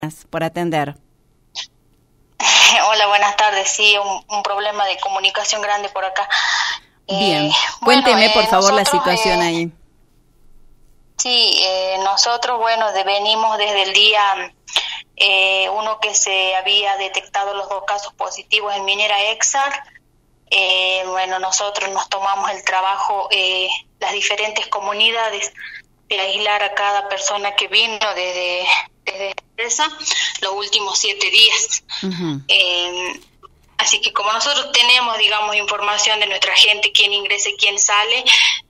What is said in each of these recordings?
por atender. Hola, buenas tardes. Sí, un problema de comunicación grande por acá. Bien, cuénteme por favor la situación ahí. Sí, nosotros, venimos desde el día 1 que se había detectado los 2 casos positivos en Minera Exar. Nosotros nos tomamos el trabajo, las diferentes comunidades, de aislar a cada persona que vino desde la empresa los últimos 7 días. Uh-huh. Así que como nosotros tenemos, información de nuestra gente, quién ingresa y quién sale,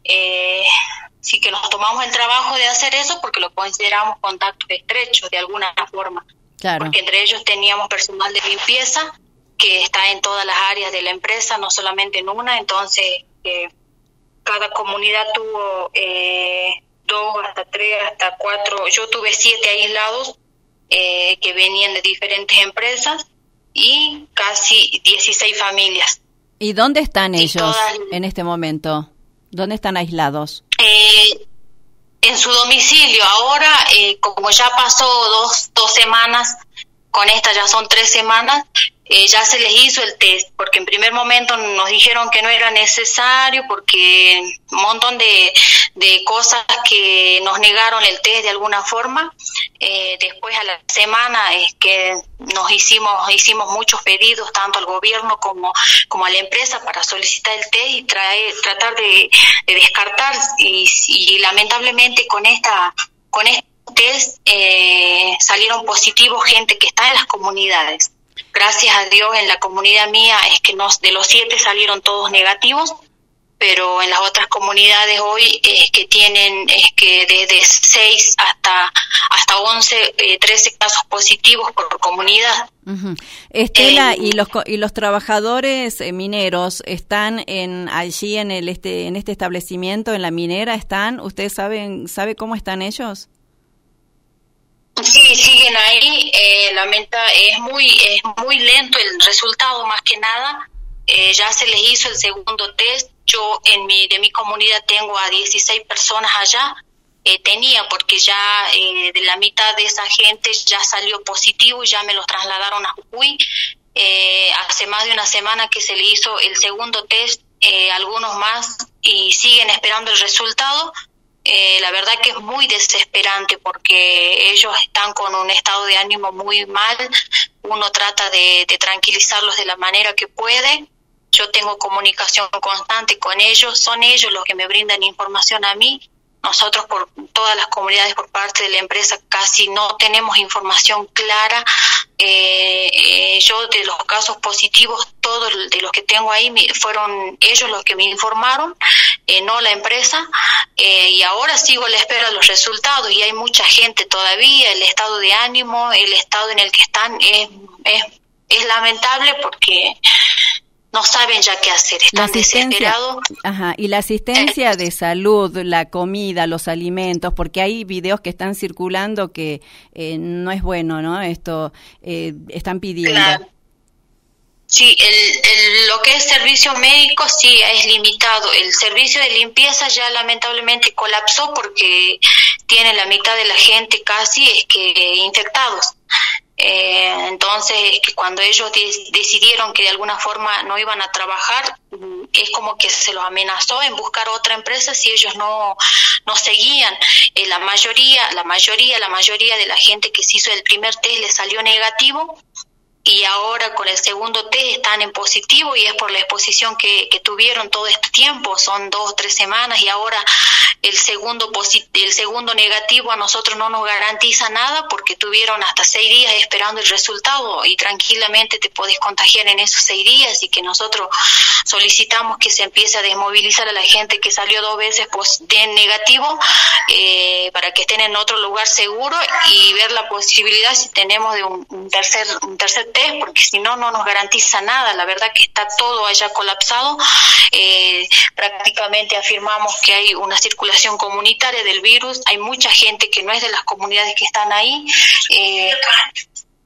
sí que nos tomamos el trabajo de hacer eso porque lo consideramos contactos estrechos de alguna forma. Claro. Porque entre ellos teníamos personal de limpieza que está en todas las áreas de la empresa, no solamente en una. Entonces cada comunidad tuvo 2 hasta 3 hasta 4, yo tuve 7 aislados que venían de diferentes empresas y casi 16 familias. ¿Y dónde están ellos en este momento? ¿Dónde están aislados? En su domicilio. Ahora, como ya pasó dos semanas, con esta ya son 3 semanas, ya se les hizo el test, porque en primer momento nos dijeron que no era necesario, porque un montón de cosas que nos negaron el test de alguna forma. Después a la semana es que nos hicimos muchos pedidos, tanto al gobierno como a la empresa, para solicitar el test y tratar de descartar, y lamentablemente con este test salieron positivos gente que está en las comunidades. Gracias a Dios, en la comunidad mía es que de los 7 salieron todos negativos, pero en las otras comunidades hoy es que desde 6 hasta 11, 13 casos positivos por comunidad. Uh-huh. Estela, ¿y los trabajadores mineros están allí en este establecimiento, en la minera están? ¿Usted sabe cómo están ellos? Sí, siguen ahí. Es muy lento el resultado, más que nada. Ya se les hizo el segundo test. Yo de mi comunidad tengo a 16 personas allá. Porque ya de la mitad de esa gente ya salió positivo y ya me los trasladaron a Jujuy. Hace más de una semana que se le hizo el segundo test, algunos más, y siguen esperando el resultado. La verdad que es muy desesperante porque ellos están con un estado de ánimo muy mal. Uno trata de tranquilizarlos de la manera que puede. Yo tengo comunicación constante con ellos, son ellos los que me brindan información a mí. Nosotros, por todas las comunidades, por parte de la empresa, casi no tenemos información clara. Yo de los casos positivos, todos de los que tengo ahí, fueron ellos los que me informaron, no la empresa. Y ahora sigo a la espera de los resultados, y hay mucha gente todavía. El estado de ánimo, el estado en el que están es lamentable, porque no saben ya qué hacer, están desesperados. Ajá, y la asistencia de salud, la comida, los alimentos, porque hay videos que están circulando que no es bueno, ¿no? Esto están pidiendo. Claro. Sí, lo que es servicio médico sí es limitado. El servicio de limpieza ya lamentablemente colapsó porque tiene la mitad de la gente casi infectados. Entonces, que cuando ellos decidieron que de alguna forma no iban a trabajar, es como que se los amenazó en buscar otra empresa si ellos no seguían. La mayoría de la gente que se hizo el primer test le salió negativo, y ahora con el segundo test están en positivo, y es por la exposición que tuvieron todo este tiempo. Son 2 o 3 semanas, y ahora el segundo negativo a nosotros no nos garantiza nada, porque tuvieron hasta 6 días esperando el resultado, y tranquilamente te podés contagiar en esos 6 días. Y que nosotros solicitamos que se empiece a desmovilizar a la gente que salió 2 veces de negativo, para que estén en otro lugar seguro, y ver la posibilidad si tenemos de un tercer test, porque si no nos garantiza nada. La verdad que está todo allá colapsado. Prácticamente afirmamos que hay una circulación comunitaria del virus. Hay mucha gente que no es de las comunidades que están ahí.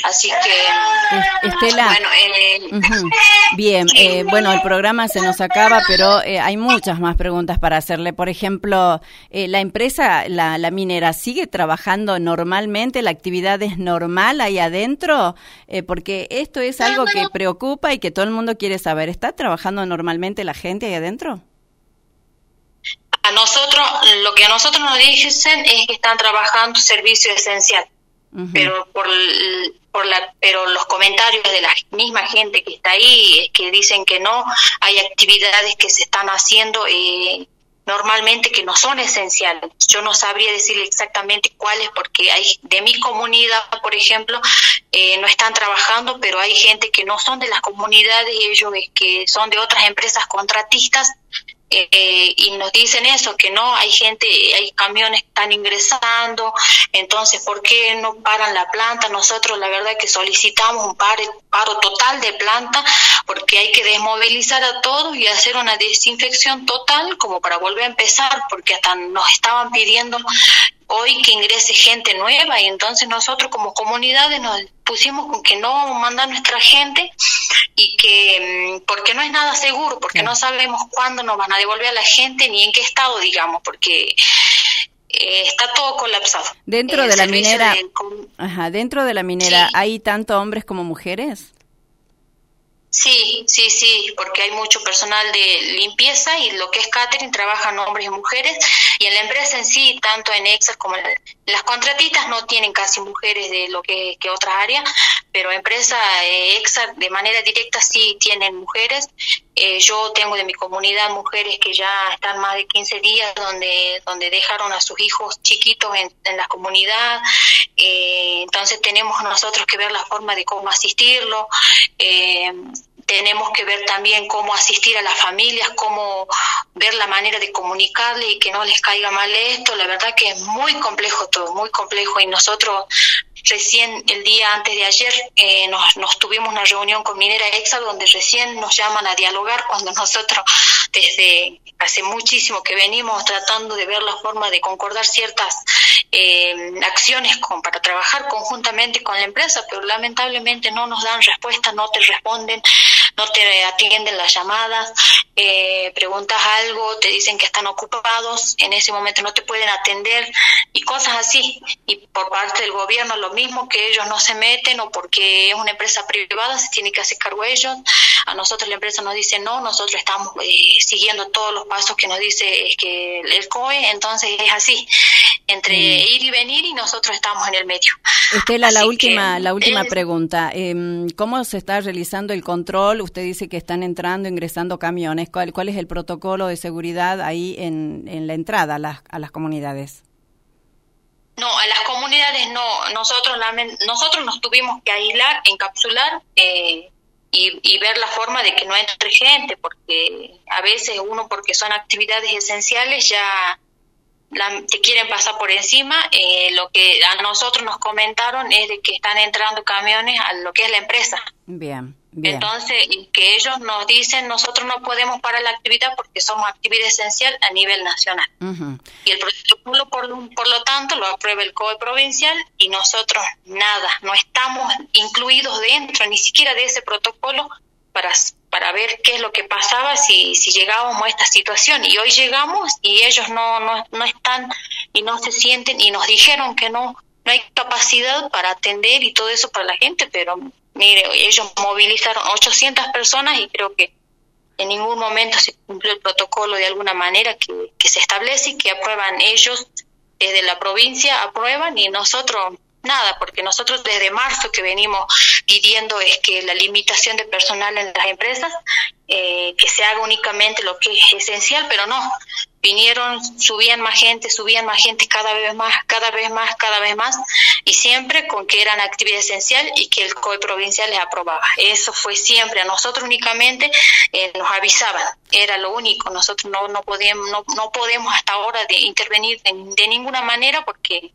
Así que, Estela, bueno, bien, bueno, el programa se nos acaba, pero hay muchas más preguntas para hacerle. Por ejemplo, la empresa, la minera, ¿sigue trabajando normalmente? ¿La actividad es normal ahí adentro? Porque esto es algo que preocupa y que todo el mundo quiere saber. ¿Está trabajando normalmente la gente ahí adentro? A nosotros, lo que a nosotros nos dicen es que están trabajando servicio esencial, pero pero los comentarios de la misma gente que está ahí es que dicen que no, hay actividades que se están haciendo normalmente que no son esenciales. Yo no sabría decirle exactamente cuáles, porque hay de mi comunidad, por ejemplo, no están trabajando, pero hay gente que no son de las comunidades, ellos que son de otras empresas contratistas, y nos dicen eso, que no, hay camiones que están ingresando, entonces, ¿por qué no paran la planta? Nosotros la verdad que solicitamos un paro total de planta, porque hay que desmovilizar a todos y hacer una desinfección total como para volver a empezar, porque hasta nos estaban pidiendo hoy que ingrese gente nueva, y entonces nosotros como comunidades nos pusimos con que no mandan nuestra gente, y que porque no es nada seguro, porque no sabemos cuándo nos van a devolver a la gente ni en qué estado, digamos, porque está todo colapsado. Dentro de la minera, dentro de la minera, sí. ¿Hay tanto hombres como mujeres? Sí, porque hay mucho personal de limpieza, y lo que es catering trabajan hombres y mujeres, y en la empresa en sí, tanto en Exar como en las contratistas no tienen casi mujeres de lo que otras áreas, pero empresa Exar de manera directa sí tienen mujeres. Yo tengo de mi comunidad mujeres que ya están más de 15 días donde dejaron a sus hijos chiquitos en la comunidad, entonces tenemos nosotros que ver la forma de cómo asistirlo. Tenemos que ver también cómo asistir a las familias, cómo ver la manera de comunicarles y que no les caiga mal esto. La verdad que es muy complejo todo, muy complejo, y nosotros recién el día antes de ayer nos tuvimos una reunión con Minera Exar donde recién nos llaman a dialogar, cuando nosotros desde hace muchísimo que venimos tratando de ver la forma de concordar ciertas acciones para trabajar conjuntamente con la empresa, pero lamentablemente no nos dan respuesta, no te responden, no te atienden las llamadas, preguntas algo, te dicen que están ocupados, en ese momento no te pueden atender y cosas así. Y por parte del gobierno lo mismo, que ellos no se meten, o porque es una empresa privada se tiene que hacer cargo ellos. A nosotros la empresa nos dice no, nosotros estamos siguiendo todos los pasos que nos dice que el COE, entonces es así, entre ir y venir, y nosotros estamos en el medio. Estela, la última pregunta, ¿cómo se está realizando el control? Usted dice que están ingresando camiones. ¿Cuál es el protocolo de seguridad ahí en la entrada a las comunidades? No, a las comunidades no. Nosotros nos tuvimos que aislar, encapsular y ver la forma de que no entre gente, porque a veces porque son actividades esenciales ya te quieren pasar por encima. Lo que a nosotros nos comentaron es de que están entrando camiones a lo que es la empresa. Bien. Entonces, que ellos nos dicen, nosotros no podemos parar la actividad porque somos actividad esencial a nivel nacional. Y el protocolo, por lo tanto, lo aprueba el COE provincial, y nosotros nada, no estamos incluidos dentro ni siquiera de ese protocolo para ver qué es lo que pasaba si llegábamos a esta situación. Y hoy llegamos y ellos no están y no se sienten, y nos dijeron que no hay capacidad para atender y todo eso para la gente, pero mire, ellos movilizaron 800 personas y creo que en ningún momento se cumplió el protocolo de alguna manera que se establece y que aprueban ellos desde la provincia, aprueban, y nosotros nada, porque nosotros desde marzo que venimos pidiendo es que la limitación de personal en las empresas, que se haga únicamente lo que es esencial, pero no, subían más gente cada vez más, y siempre con que eran actividad esencial y que el COE provincial les aprobaba. Eso fue siempre, a nosotros únicamente nos avisaban, era lo único. Nosotros no podemos hasta ahora de intervenir de ninguna manera porque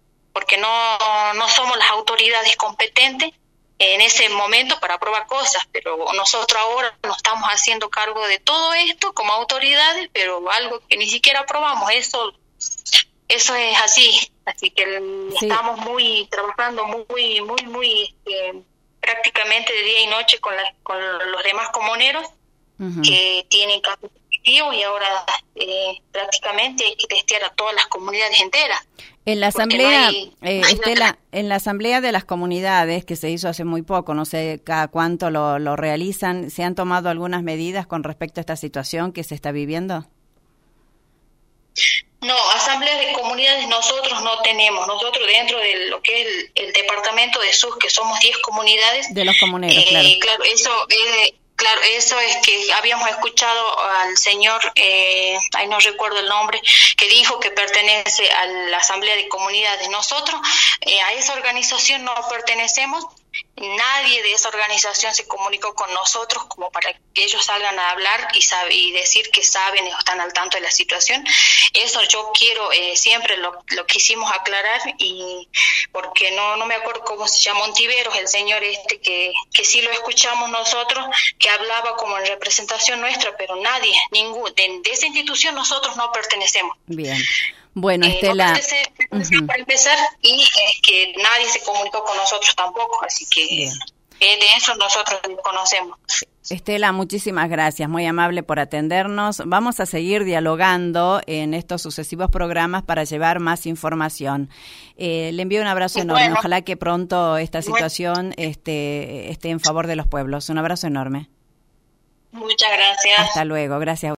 no somos las autoridades competentes en ese momento para aprobar cosas, pero nosotros ahora nos estamos haciendo cargo de todo esto como autoridades, pero algo que ni siquiera aprobamos, eso es así. Así que sí. estamos trabajando muy prácticamente de día y noche con los demás comuneros que tienen casos positivos, y ahora prácticamente hay que testear a todas las comunidades enteras. En la asamblea, Estela, en la asamblea de las comunidades que se hizo hace muy poco, no sé cada cuánto lo realizan, ¿se han tomado algunas medidas con respecto a esta situación que se está viviendo? No, asambleas de comunidades nosotros no tenemos. Nosotros dentro de lo que es el departamento de SUS, que somos 10 comunidades. De los comuneros, claro. Claro, eso es que habíamos escuchado al señor, no recuerdo el nombre, que dijo que pertenece a la Asamblea de Comunidades. Nosotros a esa organización no pertenecemos. Nadie de esa organización se comunicó con nosotros como para que ellos salgan a hablar y decir que saben o están al tanto de la situación. Eso yo quiero, siempre lo quisimos aclarar, y porque no me acuerdo cómo se llama, Ontiveros, el señor que sí lo escuchamos nosotros, que hablaba como en representación nuestra, pero nadie, de esa institución nosotros no pertenecemos. Bien. Bueno, Estela, para empezar, y que nadie se comunicó con nosotros tampoco, así que de eso nosotros conocemos. Estela, muchísimas gracias, muy amable por atendernos. Vamos a seguir dialogando en estos sucesivos programas para llevar más información. Le envío un abrazo enorme. Ojalá que pronto esta situación esté en favor de los pueblos. Un abrazo enorme. Muchas gracias. Hasta luego, gracias.